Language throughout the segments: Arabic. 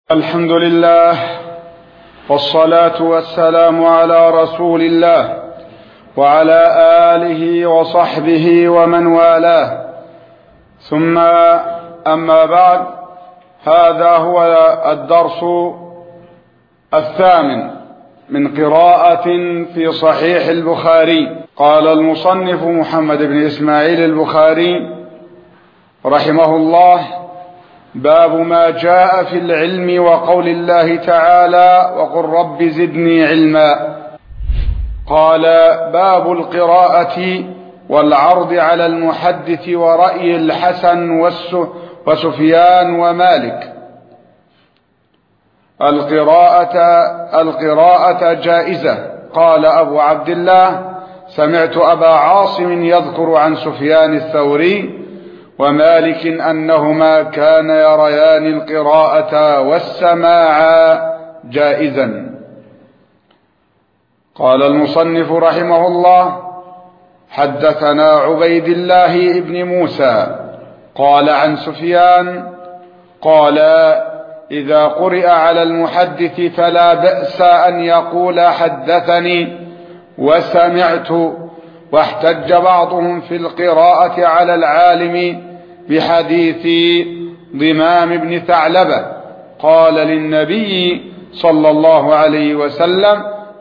الحمد لله والصلاة والسلام على رسول الله وعلى آله وصحبه ومن والاه، ثم أما بعد، هذا هو الدرس الثامن من قراءة في صحيح البخاري. قال المصنف محمد بن إسماعيل البخاري رحمه الله: باب ما جاء في العلم وقول الله تعالى: وقل رب زدني علما. قال: باب القراءة والعرض على المحدث ورأي الحسن وسفيان ومالك. القراءة جائزة. قال أبو عبد الله: سمعت أبا عاصم يذكر عن سفيان الثوري ومالك أنهما كان يريان القراءة والسماع جائزا. قال المصنف رحمه الله: حدثنا عبيد الله بن موسى قال عن سفيان قال: إذا قرئ على المحدث فلا بأس أن يقول حدثني وسمعت. واحتج بعضهم في القراءة على العالم بحديث ضمام بن ثعلبة قال للنبي صلى الله عليه وسلم: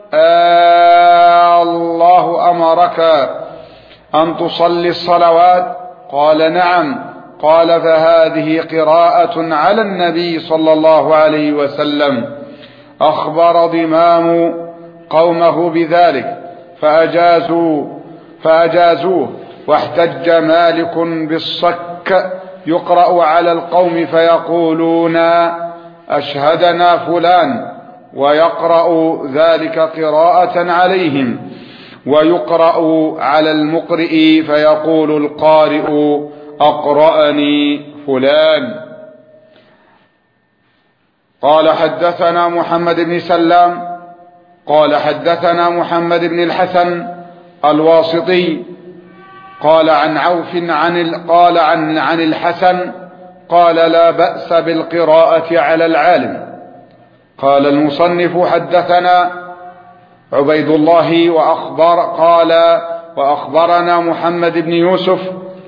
الله أمرك أن تصلي الصلوات؟ قال: نعم. قال: فهذه قراءة على النبي صلى الله عليه وسلم. أخبر ضمام قومه بذلك فأجازوه. واحتج مالك بالصك يقرأ على القوم فيقولون: أشهدنا فلان، ويقرأ ذلك قراءة عليهم. ويقرأ على المقرئ فيقول القارئ: أقرأني فلان. قال: حدثنا محمد بن سلام قال: حدثنا محمد بن الحسن الواسطي قال عن عوف قال عن الحسن قال: لا بأس بالقراءة على العالم. قال المصنف: حدثنا عبيد الله وأخبرنا محمد بن يوسف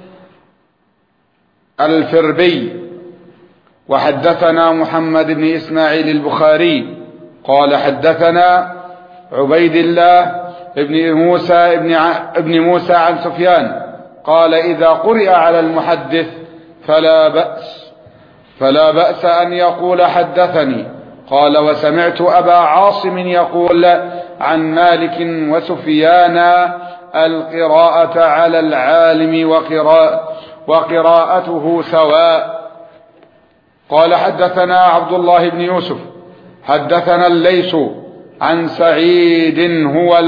الفربي وحدثنا محمد بن إسماعيل البخاري قال: حدثنا عبيد الله ابن موسى عن سفيان قال: إذا قرئ على المحدث فلا بأس أن يقول حدثني. قال: وسمعت أبا عاصم يقول عن مالك وسفيان: القراءة على العالم وقراءته سواء. قال: حدثنا عبد الله بن يوسف حدثنا الليث عن سعيد هو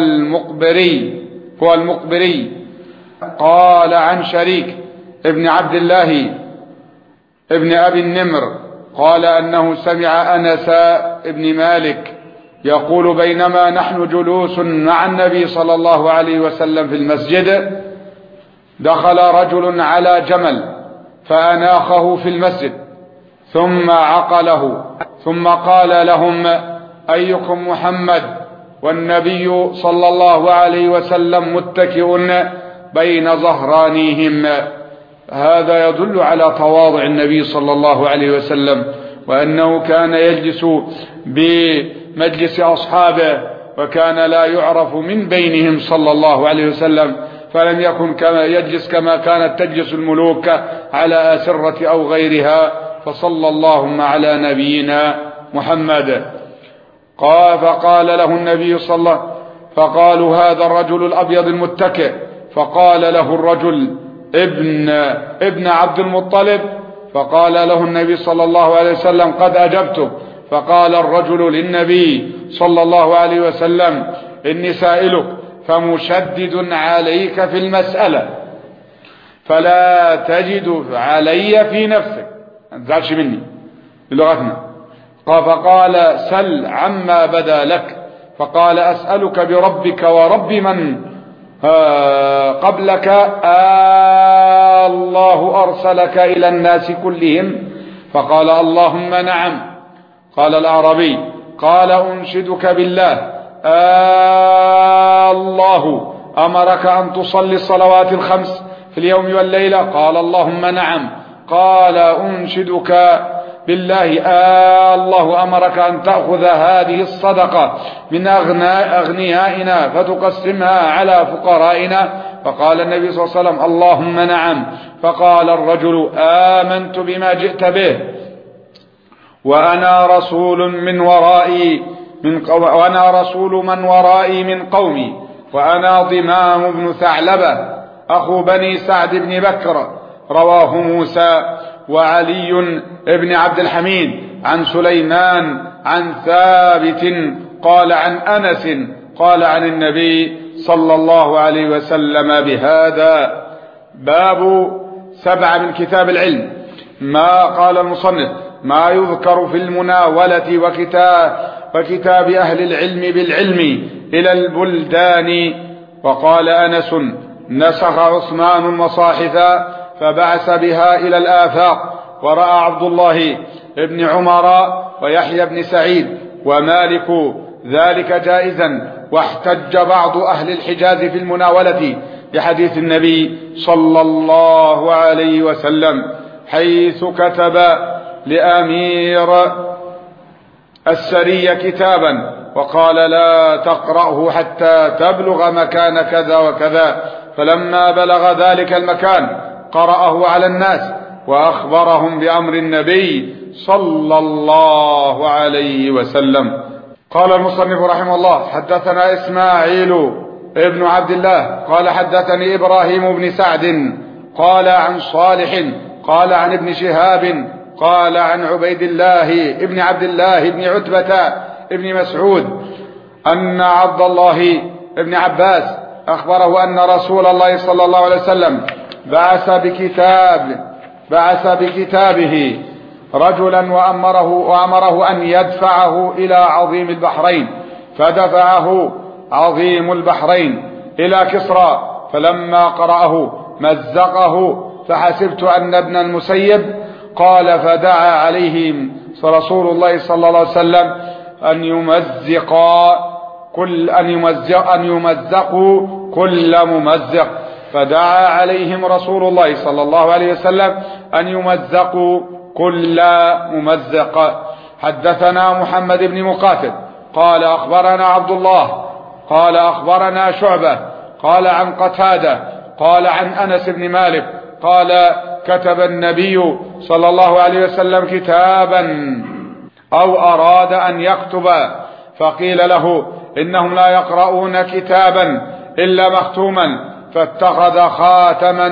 المقبري قال عن شريك ابن عبد الله ابن أبي النمر قال أنه سمع أنس ابن مالك يقول: بينما نحن جلوس مع النبي صلى الله عليه وسلم في المسجد، دخل رجل على جمل فأناخه في المسجد ظم عقله، ثم قال لهم: أيكم محمد؟ والنبي صلى الله عليه وسلم متكئ بين ظهرانيهم. هذا يدل على تواضع النبي صلى الله عليه وسلم، وأنه كان يجلس بمجلس أصحابه، وكان لا يعرف من بينهم صلى الله عليه وسلم، فلم يكن كما كانت تجلس الملوك على أسرة أو غيرها. فصلى اللهم على نبينا محمد. فقال له النبي فقالوا: هذا الرجل الأبيض المتكئ. فقال له الرجل: ابن عبد المطلب. فقال له النبي صلى الله عليه وسلم: قد أجبته. فقال الرجل للنبي صلى الله عليه وسلم: إني سائلك فمشدد عليك في المسألة فلا تجد علي في نفسك، ما تزعلش مني بلغتنا. فقال: سل عما بدا لك. فقال: أسألك بربك ورب من قبلك، الله أرسلك إلى الناس كلهم؟ فقال: اللهم نعم. قال الأعرابي: قال: أنشدك بالله، الله أمرك أن تصلي الصلوات الخمس في اليوم والليلة؟ قال: اللهم نعم. قال: أنشدك بالله، الله أمرك أن تأخذ هذه الصدقة من أغنيائنا فتقسمها على فقرائنا؟ فقال النبي صلى الله عليه وسلم: اللهم نعم. فقال الرجل: آمنت بما جئت به، وأنا رسول من ورائي من قومي، وأنا ضمام بن ثعلبة أخو بني سعد بن بكر. رواه موسى وعلي بن عبد الحميد عن سليمان عن ثابت قال عن أنس قال عن النبي صلى الله عليه وسلم بهذا. باب 7 من كتاب العلم. ما قال المصنف: ما يذكر في المناولة وكتاب أهل العلم بالعلم إلى البلدان. وقال أنس: نسخ عثمان المصاحف فبعث بها إلى الآفاق، ورأى عبد الله بن عمر ويحيى بن سعيد ومالك ذلك جائزا. واحتج بعض أهل الحجاز في المناولة بحديث النبي صلى الله عليه وسلم حيث كتب لأمير السرية كتابا وقال: لا تقرأه حتى تبلغ مكان كذا وكذا. فلما بلغ ذلك المكان قرأه على الناس وأخبرهم بأمر النبي صلى الله عليه وسلم. قال المصنف رحمه الله: حدثنا إسماعيل ابن عبد الله قال حدثني إبراهيم بن سعد قال عن صالح قال عن ابن شهاب قال عن عبيد الله ابن عبد الله بن عتبة ابن مسعود أن عبد الله ابن عباس أخبره أن رسول الله صلى الله عليه وسلم بعث بكتابه رجلا وأمره أن يدفعه إلى عظيم البحرين، فدفعه عظيم البحرين إلى كسرى، فلما قرأه مزقه، فحسبت أن ابن المسيب قال: فدعا عليهم رسول الله صلى الله عليه وسلم أن يمزقوا كل ممزق، فدعا عليهم رسول الله صلى الله عليه وسلم أن يمزقوا كل ممزق. حدثنا محمد بن مقاتل قال أخبرنا عبد الله قال أخبرنا شعبة قال عن قتادة قال عن أنس بن مالك قال: كتب النبي صلى الله عليه وسلم كتابا أو أراد أن يكتب، فقيل له: إنهم لا يقرؤون كتابا إلا مختوما، فاتخذ خاتما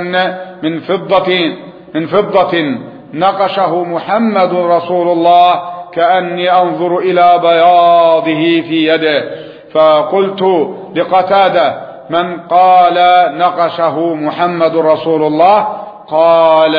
من فضة نقشه محمد رسول الله كأني أنظر إلى بياضه في يده. فقلت لقتادة: من قال نقشه محمد رسول الله؟ قال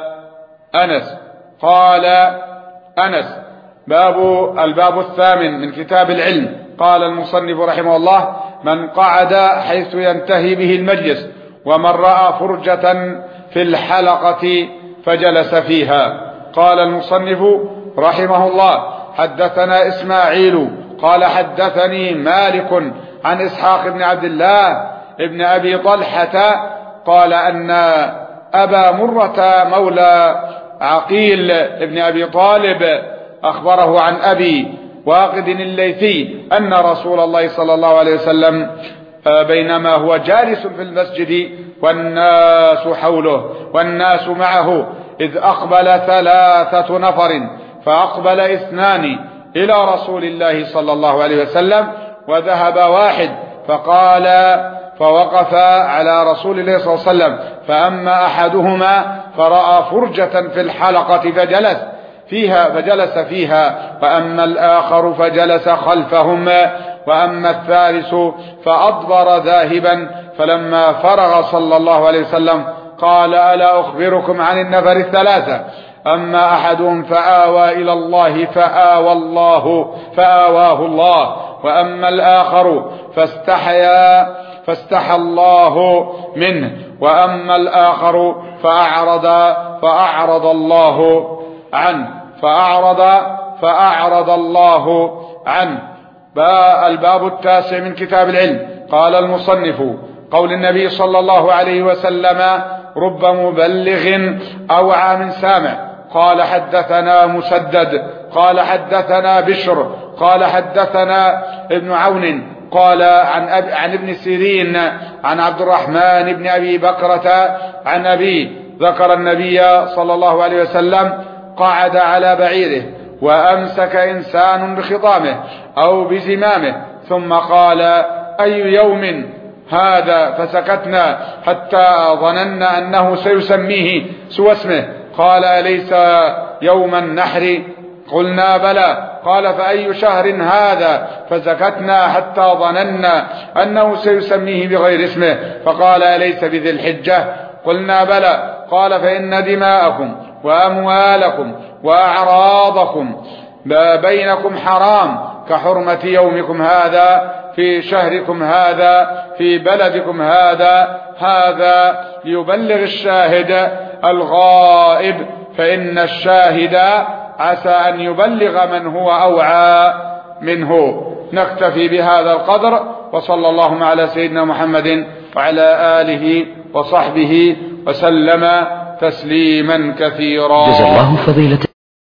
أنس. الباب 8 من كتاب العلم. قال المصنف رحمه الله: من قعد حيث ينتهي به المجلس، ومن رأى فرجة في الحلقة فجلس فيها. قال المصنف رحمه الله: حدثنا إسماعيل قال حدثني مالك عن إسحاق بن عبد الله ابن أبي طلحة قال أن أبا مرة مولى عقيل ابن أبي طالب أخبره عن أبي واقد الليثي أن رسول الله صلى الله عليه وسلم بينما هو جالس في المسجد والناس حوله والناس معه إذ أقبل 3 نفر، فأقبل 2 إلى رسول الله صلى الله عليه وسلم، وذهب واحد فوقف على رسول الله صلى الله عليه وسلم، فأما أحدهما فرأى فرجة في الحلقة فجلس فيها، وأما الآخر فجلس خلفهما، وأما الثالث فأضبر ذاهبا. فلما فرغ صلى الله عليه وسلم قال: ألا أخبركم عن النفر الثلاثة؟ أما أحدهم فآوى إلى الله فآواه الله، وأما الآخر فاستحى الله منه، وأما الآخر فأعرض الله عنه. فأعرض الله عنه. الباب التاسع من كتاب العلم. قال المصنف: قول النبي صلى الله عليه وسلم: رب مبلغ أوعى من سامع. قال حدثنا مسدد قال حدثنا بشر قال حدثنا ابن عون قال عن ابن سيرين عن عبد الرحمن بن أبي بكرة عن أبي ذكر النبي صلى الله عليه وسلم قعد على بعيره وأمسك إنسان بخطامه أو بزمامه ثم قال: أي يوم هذا؟ فسكتنا حتى ظننا أنه سيسميه سوى اسمه. قال: أليس يوم النحر؟ قلنا: بلى. قال: فأي شهر هذا؟ فسكتنا حتى ظننا أنه سيسميه بغير اسمه. فقال: أليس بذي الحجة؟ قلنا: بلى. قال: فإن دماءكم وأموالكم وأعراضكم بينكم حرام كحرمة يومكم هذا في شهركم هذا في بلدكم هذا ليبلغ الشاهد الغائب، فإن الشاهد عسى أن يبلغ من هو أوعى منه. نكتفي بهذا القدر، وصلى اللهم على سيدنا محمد وعلى آله وصحبه وسلم تسليما كثيرا. جزا الله فضيلة